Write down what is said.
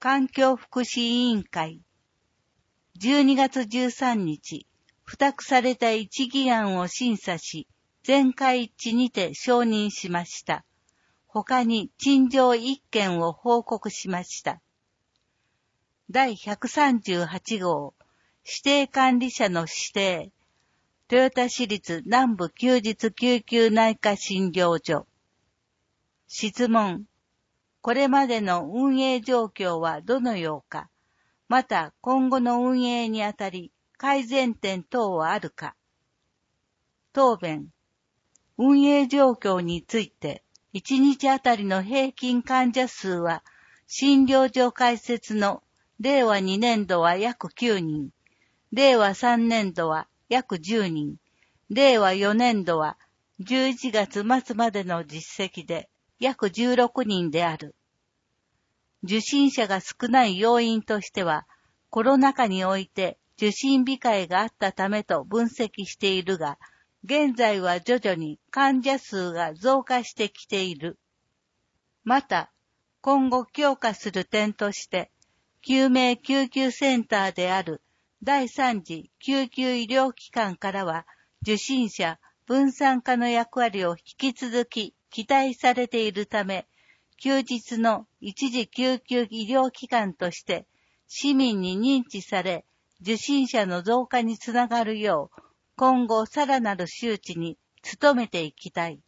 環境福祉委員会。12月13日、付託された一議案を審査し、全会一致にて承認しました。他に陳情1件を報告しました。第138号、指定管理者の指定。豊田市立南部休日救急内科診療所。質問。これまでの運営状況はどのようか。また今後の運営にあたり改善点等はあるか。答弁。運営状況について、1日あたりの平均患者数は、診療所開設の令和2年度は約9人、令和3年度は約10人、令和4年度は11月末までの実績で約16人である。受診者が少ない要因としては、コロナ禍において受診控えがあったためと分析しているが、現在は徐々に患者数が増加してきている。また、今後強化する点として、救命救急センターである第3次救急医療機関からは、受診者分散化の役割を引き続き期待されているため、休日の一次救急医療機関として市民に認知され、受診者の増加につながるよう、今後さらなる周知に努めていきたい。